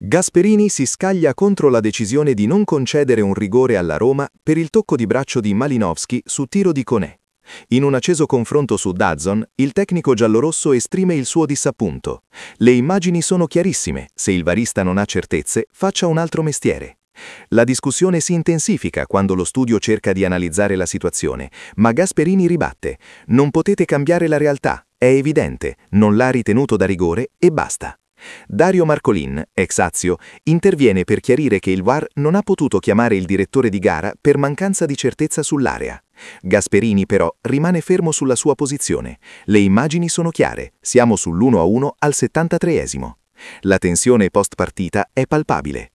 Gasperini si scaglia contro la decisione di non concedere un rigore alla Roma per il tocco di braccio di Malinowski su tiro di Koné. In un acceso confronto su DAZN, il tecnico giallorosso esprime il suo disappunto. Le immagini sono chiarissime, se il varista non ha certezze, faccia un altro mestiere. La discussione si intensifica quando lo studio cerca di analizzare la situazione, ma Gasperini ribatte: non potete cambiare la realtà, è evidente, non l'ha ritenuto da rigore e basta. Dario Marcolin, ex Lazio, interviene per chiarire che il VAR non ha potuto chiamare il direttore di gara per mancanza di certezza sull'area. Gasperini però rimane fermo sulla sua posizione. Le immagini sono chiare, siamo sull'1-1 al 73esimo. La tensione post partita è palpabile.